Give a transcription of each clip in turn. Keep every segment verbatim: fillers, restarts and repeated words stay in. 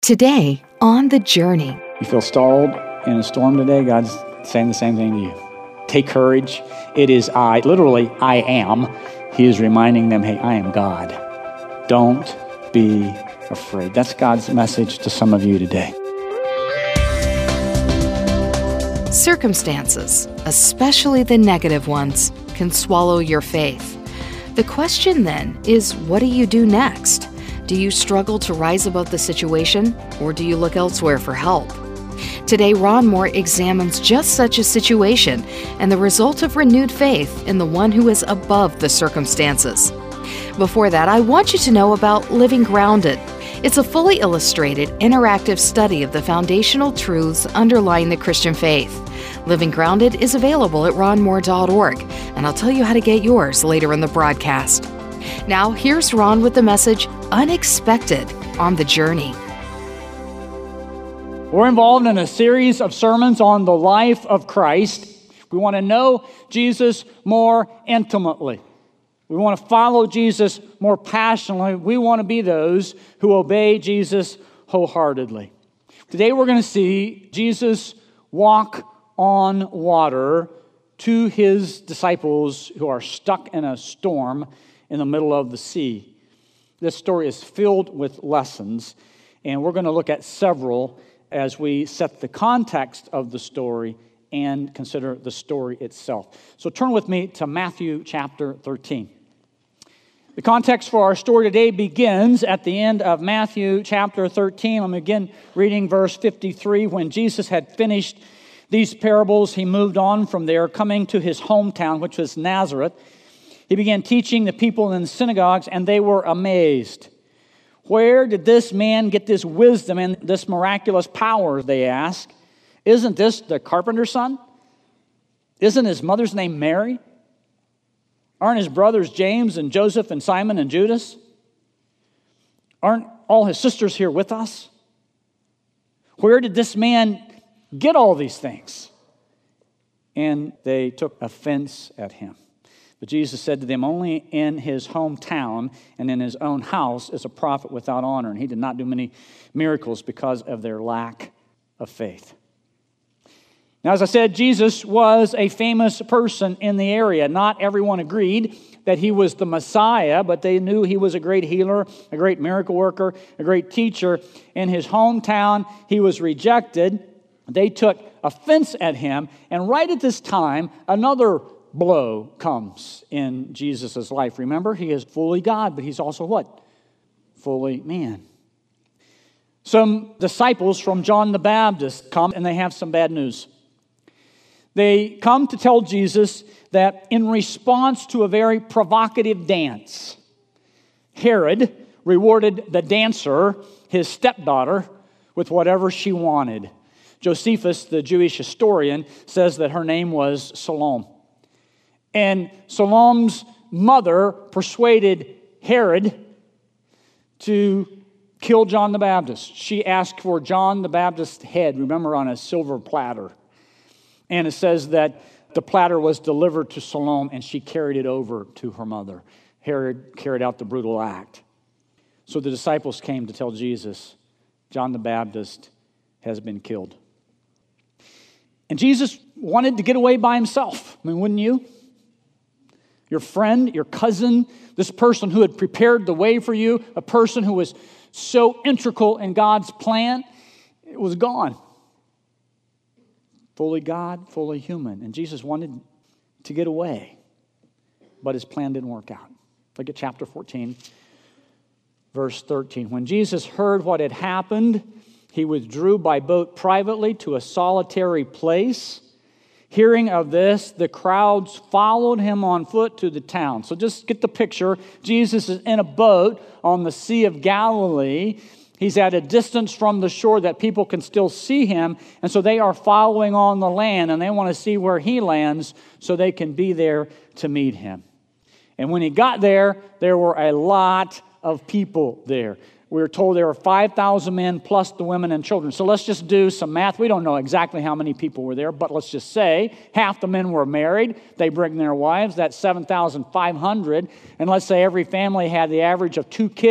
Today, on The Journey. You feel stalled in a storm today? God's saying the same thing to you. Take courage. It is I. Literally, I am. He is reminding them, hey, I am God. Don't be afraid. That's God's message to some of you today. Circumstances, especially the negative ones, can swallow your faith. The question then is, what do you do next? Do you struggle to rise above the situation, or do you look elsewhere for help? Today, Ron Moore examines just such a situation and the result of renewed faith in the one who is above the circumstances. Before that, I want you to know about Living Grounded. It's a fully illustrated, interactive study of the foundational truths underlying the Christian faith. Living Grounded is available at ron moore dot org, and I'll tell you how to get yours later in the broadcast. Now, here's Ron with the message, Unexpected, on The Journey. We're involved in a series of sermons on the life of Christ. We want to know Jesus more intimately. We want to follow Jesus more passionately. We want to be those who obey Jesus wholeheartedly. Today we're going to see Jesus walk on water to his disciples who are stuck in a storm in the middle of the sea. This story is filled with lessons, and we're going to look at several as we set the context of the story and consider the story itself. So turn with me to Matthew chapter thirteen. The context for our story today begins at the end of Matthew chapter thirteen. I'm again reading verse fifty-three. When Jesus had finished these parables, he moved on from there, coming to his hometown, which was Nazareth. He began teaching the people in the synagogues, and they were amazed. Where did this man get this wisdom and this miraculous power, they asked? Isn't this the carpenter's son? Isn't his mother's name Mary? Aren't his brothers James and Joseph and Simon and Judas? Aren't all his sisters here with us? Where did this man get all these things? And they took offense at him. But Jesus said to them, only in his hometown and in his own house is a prophet without honor. And he did not do many miracles because of their lack of faith. Now, as I said, Jesus was a famous person in the area. Not everyone agreed that he was the Messiah, but they knew he was a great healer, a great miracle worker, a great teacher. In his hometown, he was rejected. They took offense at him. And right at this time, another blow comes in Jesus' life. Remember, he is fully God, but he's also what? Fully man. Some disciples from John the Baptist come and they have some bad news. They come to tell Jesus that in response to a very provocative dance, Herod rewarded the dancer, his stepdaughter, with whatever she wanted. Josephus, the Jewish historian, says that her name was Salome. And Salome's mother persuaded Herod to kill John the Baptist. She asked for John the Baptist's head, remember, on a silver platter. And it says that the platter was delivered to Salome, and she carried it over to her mother. Herod carried out the brutal act. So the disciples came to tell Jesus, John the Baptist has been killed. And Jesus wanted to get away by himself. I mean, wouldn't you? Your friend, your cousin, this person who had prepared the way for you, a person who was so integral in God's plan, it was gone. Fully God, fully human. And Jesus wanted to get away, but his plan didn't work out. Look at chapter fourteen, verse thirteen. When Jesus heard what had happened, he withdrew by boat privately to a solitary place. Hearing of this, the crowds followed him on foot to the town. So just get the picture. Jesus is in a boat on the Sea of Galilee. He's at a distance from the shore that people can still see him. And so they are following on the land, and they want to see where he lands so they can be there to meet him. And when he got there, there were a lot of people there. We were told there were five thousand men plus the women and children. So let's just do some math. We don't know exactly how many people were there, but let's just say half the men were married. They bring their wives. That's seven thousand five hundred. And let's say every family had the average of two kids.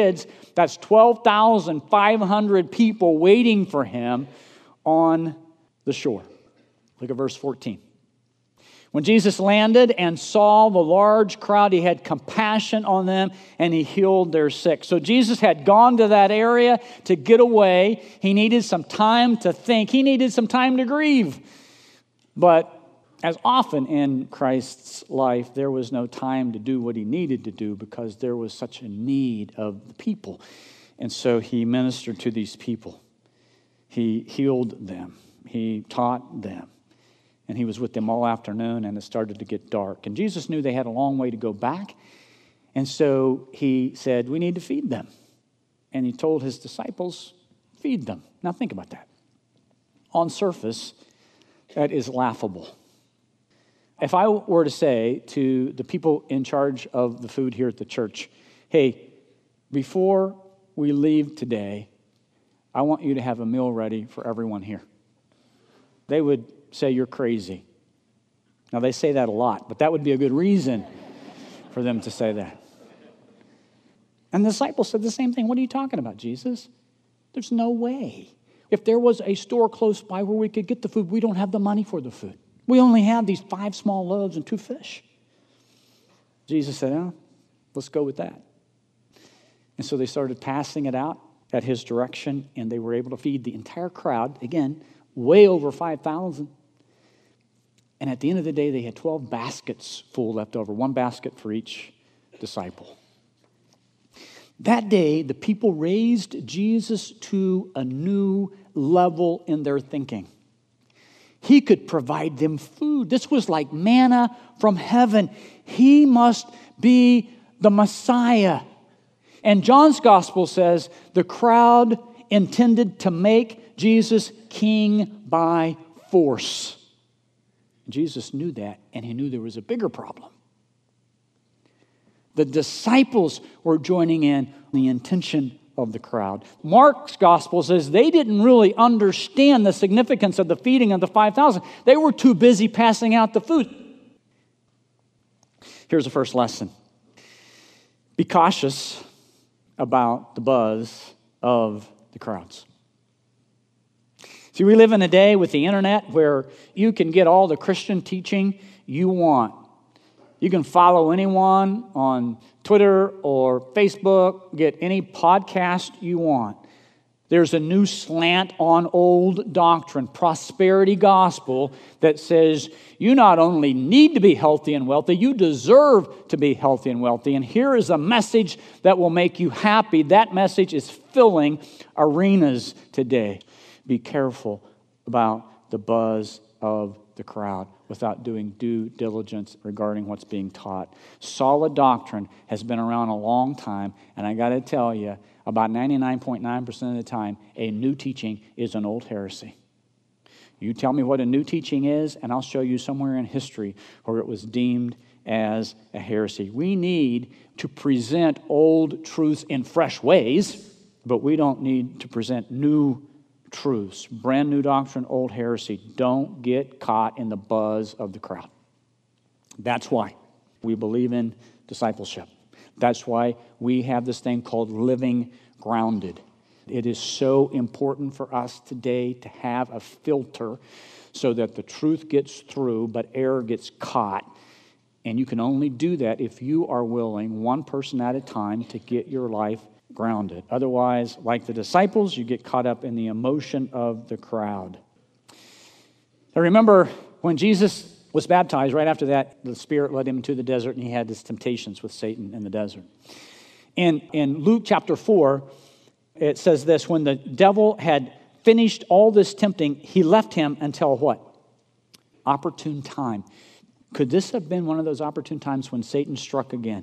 That's twelve thousand five hundred people waiting for him on the shore. Look at verse fourteen. When Jesus landed and saw the large crowd, he had compassion on them and he healed their sick. So Jesus had gone to that area to get away. He needed some time to think. He needed some time to grieve. But as often in Christ's life, there was no time to do what he needed to do because there was such a need of the people. And so he ministered to these people. He healed them. He taught them. And he was with them all afternoon, and it started to get dark. And Jesus knew they had a long way to go back. And so he said, we need to feed them. And he told his disciples, feed them. Now think about that. On surface, that is laughable. If I were to say to the people in charge of the food here at the church, hey, before we leave today, I want you to have a meal ready for everyone here. They would say you're crazy. Now, they say that a lot, but that would be a good reason for them to say that. And the disciples said the same thing. What are you talking about, Jesus? There's no way. If there was a store close by where we could get the food, we don't have the money for the food. We only have these five small loaves and two fish. Jesus said, oh, let's go with that. And so they started passing it out at his direction, and they were able to feed the entire crowd, again, way over five thousand. And at the end of the day, they had twelve baskets full left over, one basket for each disciple. That day, the people raised Jesus to a new level in their thinking. He could provide them food. This was like manna from heaven. He must be the Messiah. And John's gospel says the crowd intended to make Jesus king by force. Jesus knew that, and he knew there was a bigger problem. The disciples were joining in the intention of the crowd. Mark's gospel says they didn't really understand the significance of the feeding of the five thousand. They were too busy passing out the food. Here's the first lesson. Be cautious about the buzz of the crowds. See, we live in a day with the internet where you can get all the Christian teaching you want. You can follow anyone on Twitter or Facebook, get any podcast you want. There's a new slant on old doctrine, prosperity gospel, that says you not only need to be healthy and wealthy, you deserve to be healthy and wealthy. And here is a message that will make you happy. That message is filling arenas today. Be careful about the buzz of the crowd without doing due diligence regarding what's being taught. Solid doctrine has been around a long time, and I got to tell you, about ninety-nine point nine percent of the time, a new teaching is an old heresy. You tell me what a new teaching is, and I'll show you somewhere in history where it was deemed as a heresy. We need to present old truths in fresh ways, but we don't need to present new truths. Brand new doctrine, old heresy. Don't get caught in the buzz of the crowd. That's why we believe in discipleship. That's why we have this thing called living grounded. It is so important for us today to have a filter so that the truth gets through, but error gets caught. And you can only do that if you are willing, one person at a time, to get your life grounded. Otherwise, like the disciples, you get caught up in the emotion of the crowd. I remember when Jesus was baptized, right after that, the Spirit led him into the desert, and he had his temptations with Satan in the desert. And in Luke chapter four, it says this: when the devil had finished all this tempting, he left him until what? Opportune time. Could this have been one of those opportune times when Satan struck again?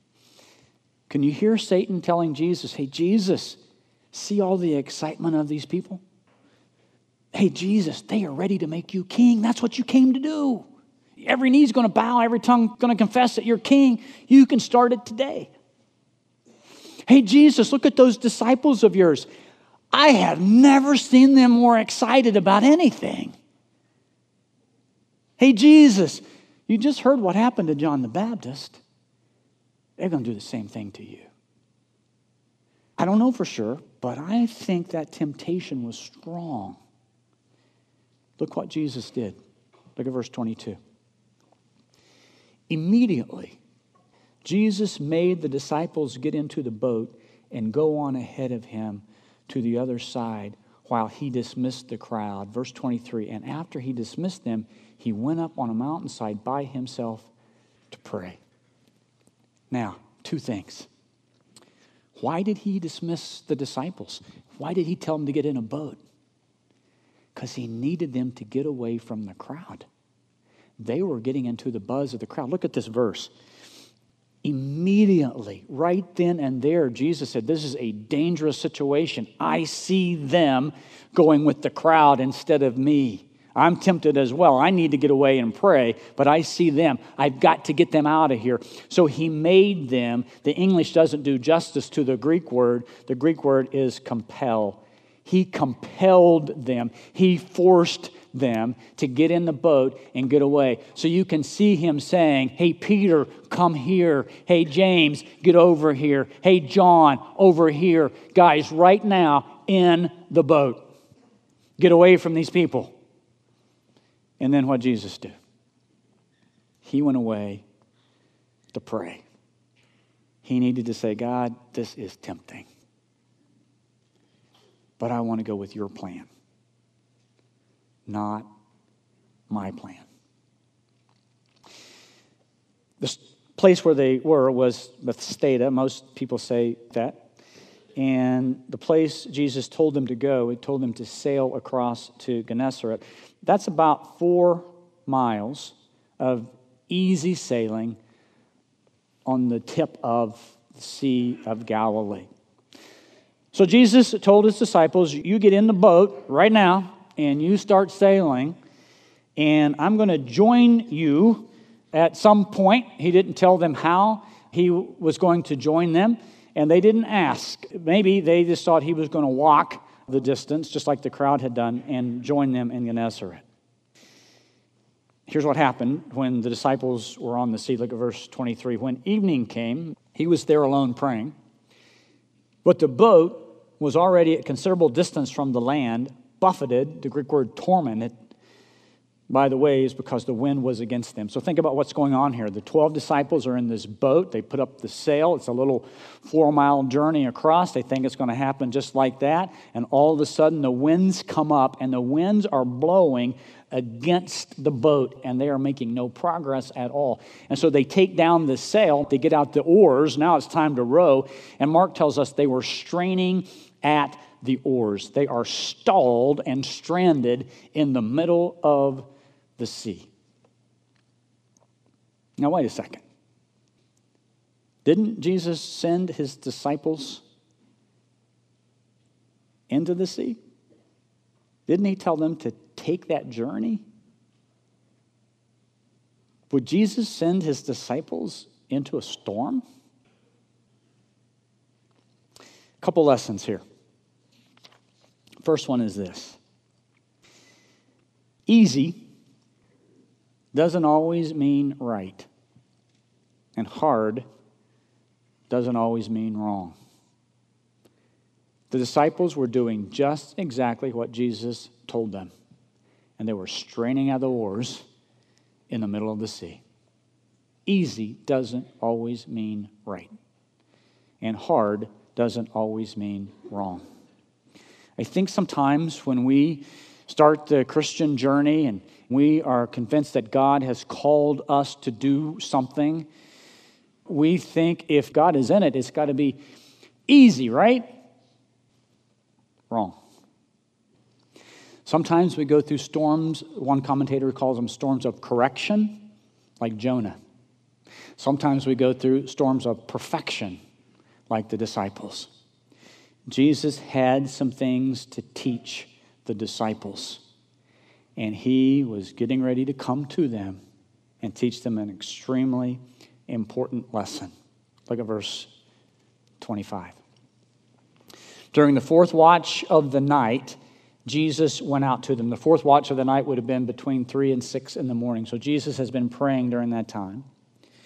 Can you hear Satan telling Jesus, hey, Jesus, see all the excitement of these people? Hey, Jesus, they are ready to make you king. That's what you came to do. Every knee's going to bow, every tongue going to confess that you're king. You can start it today. Hey, Jesus, look at those disciples of yours. I have never seen them more excited about anything. Hey, Jesus, you just heard what happened to John the Baptist. They're going to do the same thing to you. I don't know for sure, but I think that temptation was strong. Look what Jesus did. Look at verse twenty-two. Immediately, Jesus made the disciples get into the boat and go on ahead of him to the other side while he dismissed the crowd. Verse twenty-three, and after he dismissed them, he went up on a mountainside by himself to pray. Now, two things. Why did he dismiss the disciples? Why did he tell them to get in a boat? Because he needed them to get away from the crowd. They were getting into the buzz of the crowd. Look at this verse. Immediately, right then and there, Jesus said, this is a dangerous situation. I see them going with the crowd instead of me. I'm tempted as well. I need to get away and pray, but I see them. I've got to get them out of here. So he made them. The English doesn't do justice to the Greek word. The Greek word is compel. He compelled them. He forced them to get in the boat and get away. So you can see him saying, hey, Peter, come here. Hey, James, get over here. Hey, John, over here. Guys, right now, in the boat. Get away from these people. And then what Jesus did? He went away to pray. He needed to say, God, this is tempting. But I want to go with your plan, not my plan. The place where they were was Bethsaida. Most people say that. And the place Jesus told them to go, he told them to sail across to Gennesaret. That's about four miles of easy sailing on the tip of the Sea of Galilee. So Jesus told his disciples, you get in the boat right now and you start sailing, and I'm going to join you at some point. He didn't tell them how he was going to join them, and they didn't ask. Maybe they just thought he was going to walk the distance, just like the crowd had done, and join them in Gennesaret. Here's what happened when the disciples were on the sea. Look at verse twenty-three. When evening came, he was there alone praying. But the boat was already at considerable distance from the land, buffeted, the Greek word tormented, by the waves because the wind was against them. So think about what's going on here. The twelve disciples are in this boat. They put up the sail. It's a little four-mile journey across. They think it's going to happen just like that. And all of a sudden, the winds come up, and the winds are blowing against the boat, and they are making no progress at all. And so they take down the sail. They get out the oars. Now it's time to row. And Mark tells us they were straining at the oars. They are stalled and stranded in the middle of the sea. Now, wait a second. Didn't Jesus send his disciples into the sea? Didn't he tell them to take that journey? Would Jesus send his disciples into a storm? A couple lessons here. First one is this. Easy doesn't always mean right, and hard doesn't always mean wrong. The disciples were doing just exactly what Jesus told them, and they were straining at the oars in the middle of the sea. Easy doesn't always mean right, and hard doesn't always mean wrong. I think sometimes when we start the Christian journey and we are convinced that God has called us to do something, we think if God is in it, it's got to be easy, right? Wrong. Sometimes we go through storms. One commentator calls them storms of correction, like Jonah. Sometimes we go through storms of perfection, like the disciples. Jesus had some things to teach the disciples, and he was getting ready to come to them and teach them an extremely important lesson. Look at verse twenty-five. During the fourth watch of the night, Jesus went out to them. The fourth watch of the night would have been between three and six in the morning. So Jesus has been praying during that time.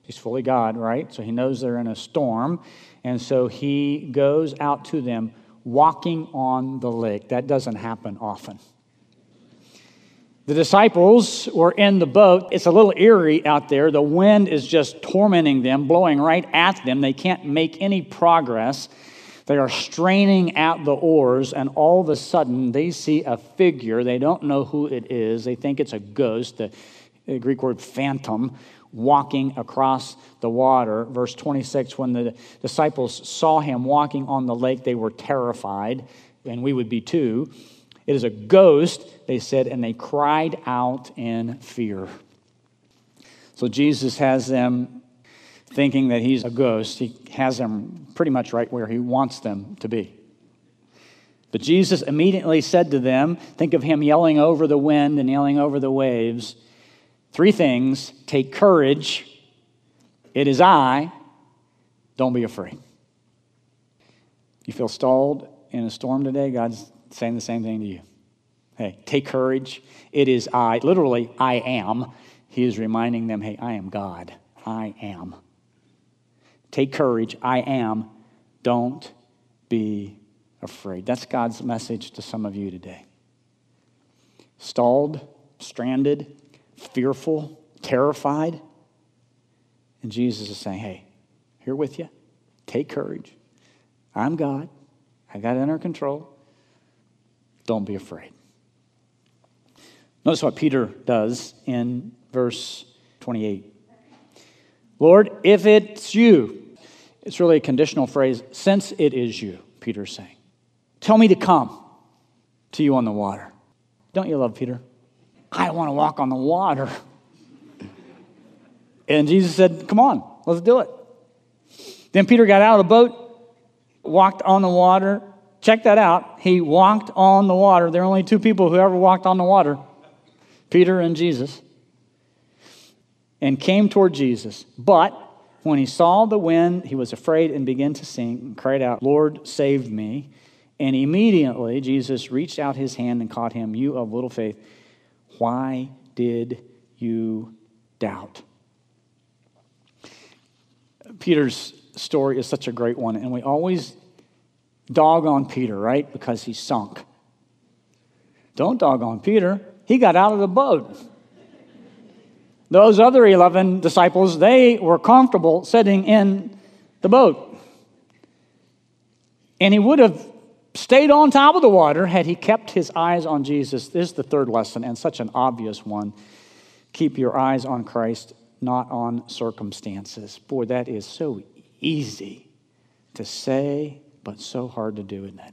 He's fully God, right? So he knows they're in a storm. And so he goes out to them walking on the lake. That doesn't happen often. The disciples were in the boat. It's a little eerie out there. The wind is just tormenting them, blowing right at them. They can't make any progress. They are straining at the oars, and all of a sudden they see a figure. They don't know who it is. They think it's a ghost, the Greek word phantom, walking across the water. Verse twenty-six, when the disciples saw him walking on the lake, they were terrified, and we would be too. It is a ghost, they said, and they cried out in fear. So Jesus has them thinking that he's a ghost. He has them pretty much right where he wants them to be. But Jesus immediately said to them, think of him yelling over the wind and yelling over the waves, three things: take courage, it is I, don't be afraid. You feel stalled in a storm today? God's saying the same thing to you. Hey, take courage, it is I. Literally, I am. He is reminding them, hey, I am God. I am. Take courage, I am. Don't be afraid. That's God's message to some of you today. Stalled, stranded, fearful, terrified. And Jesus is saying, hey, here with you. Take courage. I'm God. I got it under control. Don't be afraid. Notice what Peter does in verse twenty-eight. Lord, if it's you, it's really a conditional phrase, since it is you, Peter's saying, tell me to come to you on the water. Don't you love Peter? I want to walk on the water. And Jesus said, come on, let's do it. Then Peter got out of the boat, walked on the water. Check that out. He walked on the water. There are only two people who ever walked on the water, Peter and Jesus, and came toward Jesus. But when he saw the wind, he was afraid and began to sink and cried out, Lord, save me. And immediately Jesus reached out his hand and caught him. You of little faith, why did you doubt? Peter's story is such a great one, and we always dog on Peter, right? Because he sunk. Don't dog on Peter. He got out of the boat. Those other eleven disciples, they were comfortable sitting in the boat. And he would have stayed on top of the water had he kept his eyes on Jesus. This is the third lesson, and such an obvious one. Keep your eyes on Christ, not on circumstances. Boy, that is so easy to say, but so hard to do, isn't it?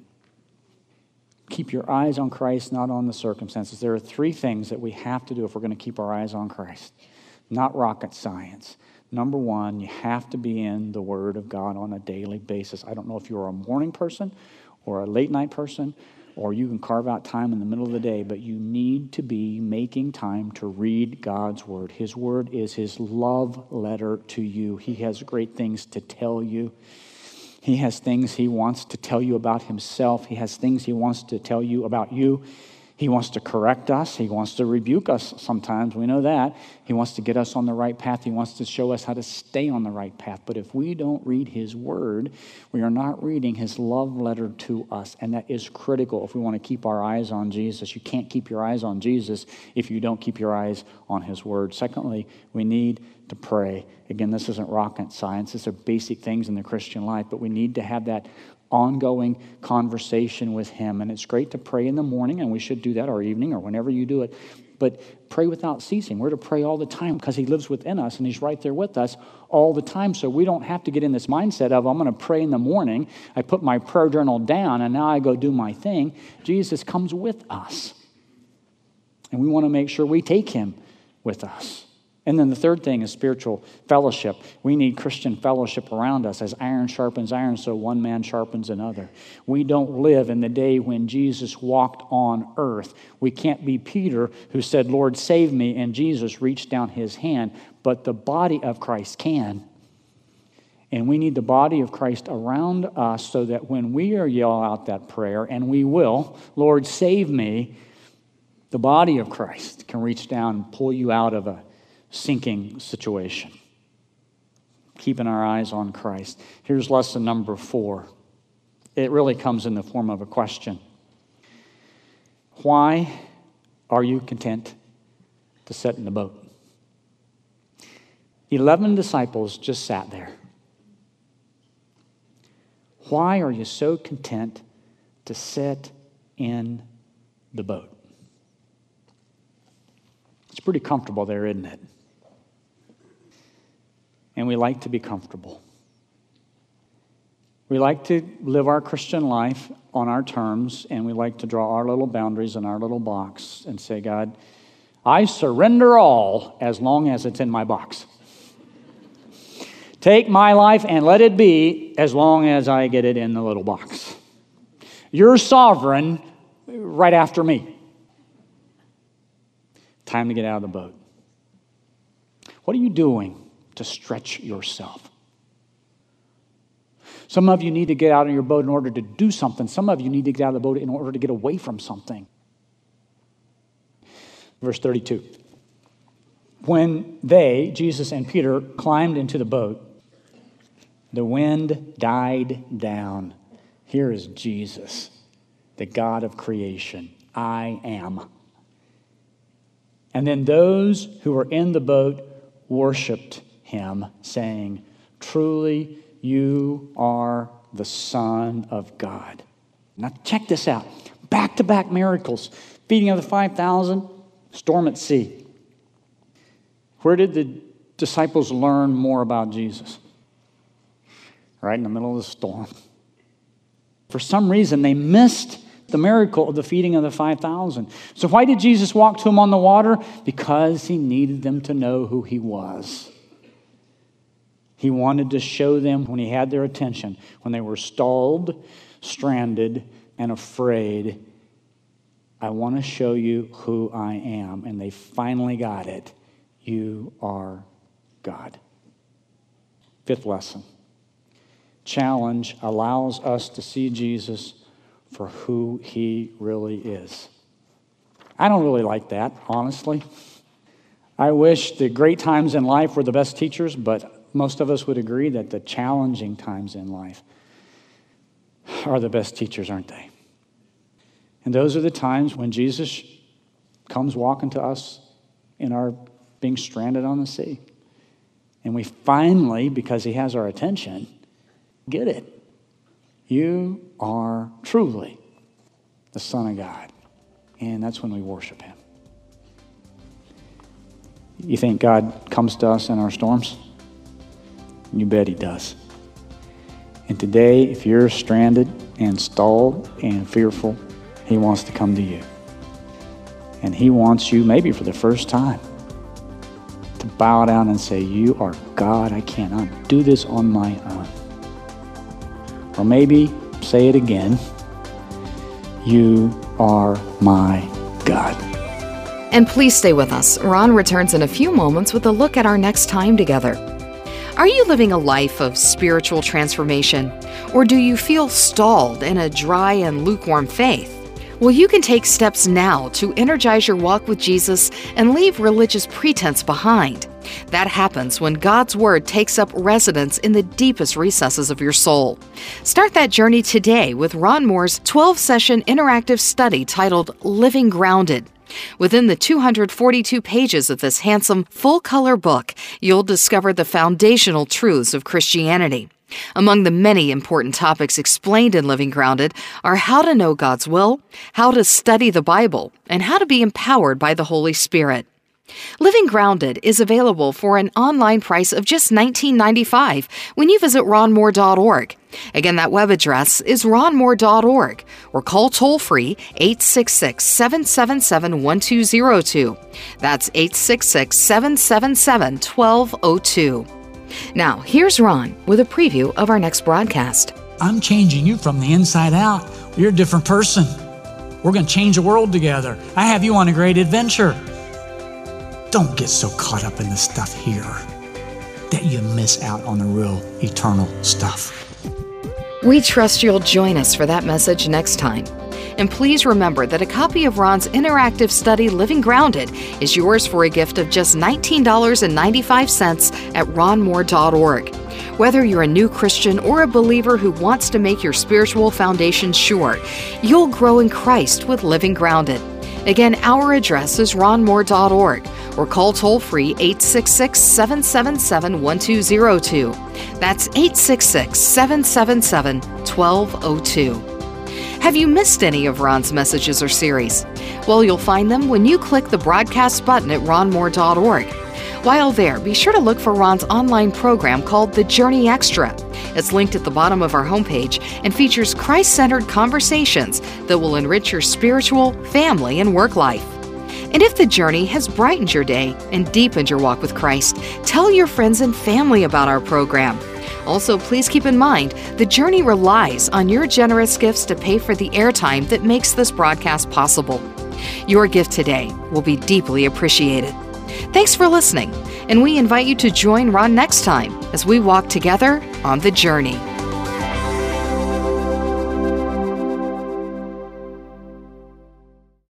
Keep your eyes on Christ, not on the circumstances. There are three things that we have to do if we're going to keep our eyes on Christ. Not rocket science. Number one, you have to be in the Word of God on a daily basis. I don't know if you're a morning person or a late night person, or you can carve out time in the middle of the day, but you need to be making time to read God's Word. His Word is His love letter to you. He has great things to tell you. He has things He wants to tell you about Himself. He has things He wants to tell you about you. He wants to correct us. He wants to rebuke us sometimes. We know that. He wants to get us on the right path. He wants to show us how to stay on the right path. But if we don't read His Word, we are not reading His love letter to us. And that is critical if we want to keep our eyes on Jesus. You can't keep your eyes on Jesus if you don't keep your eyes on His Word. Secondly, we need to pray. Again, this isn't rocket science. These are basic things in the Christian life. But we need to have that ongoing conversation with Him. And it's great to pray in the morning, and we should do that, or evening, or whenever you do it. But pray without ceasing. We're to pray all the time because He lives within us, and He's right there with us all the time. So we don't have to get in this mindset of, I'm going to pray in the morning. I put my prayer journal down, and now I go do my thing. Jesus comes with us. And we want to make sure we take Him with us. And then the third thing is spiritual fellowship. We need Christian fellowship around us. As iron sharpens iron, so one man sharpens another. We don't live in the day when Jesus walked on earth. We can't be Peter who said, Lord, save me, and Jesus reached down His hand. But the body of Christ can. And we need the body of Christ around us so that when we are yell out that prayer, and we will, Lord, save me, the body of Christ can reach down and pull you out of a sinking situation. keeping our eyes on Christ. Here's lesson number four. It really comes in the form of a question. Why are you content to sit in the boat? Eleven disciples just sat there. Why are you so content to sit in the boat? It's pretty comfortable there, isn't it? And we like to be comfortable. We like to live our Christian life on our terms, and we like to draw our little boundaries in our little box and say, God, I surrender all as long as it's in my box. Take my life and let it be as long as I get it in the little box. You're sovereign right after me. Time to get out of the boat. What are you doing to stretch yourself? Some of you need to get out of your boat in order to do something. Some of you need to get out of the boat in order to get away from something. Verse thirty-two. When they, Jesus and Peter, climbed into the boat, the wind died down. Here is Jesus, the God of creation. I am. And then those who were in the boat worshiped him, saying, truly, you are the Son of God. Now check this out. Back-to-back miracles. Feeding of the five thousand, storm at sea. Where did the disciples learn more about Jesus? Right in the middle of the storm. For some reason, they missed the miracle of the feeding of the five thousand. So why did Jesus walk to them on the water? Because he needed them to know who he was. He wanted to show them when he had their attention, when they were stalled, stranded, and afraid, I want to show you who I am. And they finally got it. You are God. Fifth lesson. Challenge allows us to see Jesus for who he really is. I don't really like that, honestly. I wish the great times in life were the best teachers, but most of us would agree that the challenging times in life are the best teachers, aren't they? And those are the times when Jesus comes walking to us in our being stranded on the sea. And we finally, because he has our attention, get it. You are truly the Son of God. And that's when we worship him. You think God comes to us in our storms? You bet he does. And today, if you're stranded and stalled and fearful, he wants to come to you. And he wants you, maybe for the first time, to bow down and say, you are God. I cannot do this on my own. Or maybe say it again. You are my God. And please stay with us. Ron returns in a few moments with a look at our next time together. Are you living a life of spiritual transformation? Or do you feel stalled in a dry and lukewarm faith? Well, you can take steps now to energize your walk with Jesus and leave religious pretense behind. That happens when God's Word takes up residence in the deepest recesses of your soul. Start that journey today with Ron Moore's twelve-session interactive study titled Living Grounded. Within the two hundred forty-two pages of this handsome, full-color book, you'll discover the foundational truths of Christianity. Among the many important topics explained in Living Grounded are how to know God's will, how to study the Bible, and how to be empowered by the Holy Spirit. Living Grounded is available for an online price of just nineteen ninety-five dollars when you visit ron moore dot org. Again, that web address is ron moore dot org, or call toll-free eight six six, seven seven seven, one two zero two. That's eight six six, seven seven seven, one two zero two. Now, here's Ron with a preview of our next broadcast. I'm changing you from the inside out. You're a different person. We're going to change the world together. I have you on a great adventure. Don't get so caught up in the stuff here that you miss out on the real eternal stuff. We trust you'll join us for that message next time. And please remember that a copy of Ron's interactive study, Living Grounded, is yours for a gift of just nineteen dollars and ninety-five cents at ron moore dot org. Whether you're a new Christian or a believer who wants to make your spiritual foundation sure, you'll grow in Christ with Living Grounded. Again, our address is ron moore dot org or call toll-free eight six six, seven seven seven, one two zero two. That's eight six six, seven seven seven, one two zero two. Have you missed any of Ron's messages or series? Well, you'll find them when you click the broadcast button at ron moore dot org. While there, be sure to look for Ron's online program called The Journey Extra. It's linked at the bottom of our homepage and features Christ-centered conversations that will enrich your spiritual, family, and work life. And if the journey has brightened your day and deepened your walk with Christ, tell your friends and family about our program. Also, please keep in mind, the journey relies on your generous gifts to pay for the airtime that makes this broadcast possible. Your gift today will be deeply appreciated. Thanks for listening, and we invite you to join Ron next time as we walk together on the journey.